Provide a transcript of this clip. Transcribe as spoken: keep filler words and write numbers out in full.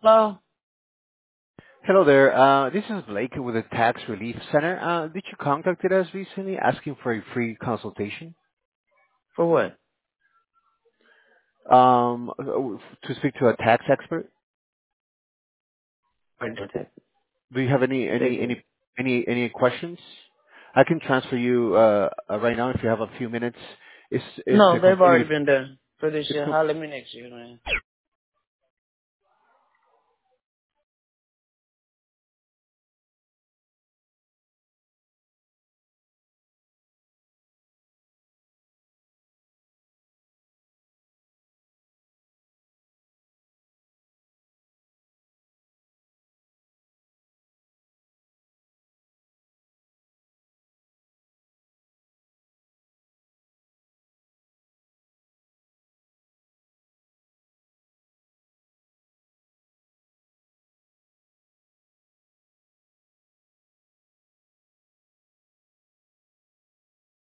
Hello? Hello there. Uh, this is Blake with the Tax Relief Center. Uh, did you contact us recently asking for a free consultation For what? um, to speak to a tax expert? Wait, that's it. Do you have any Say any again. any any any questions? I can transfer you uh, uh, right now if you have a few minutes. It's it's No, a they've already completely been there for this it's year. com- Holler at me next year, man.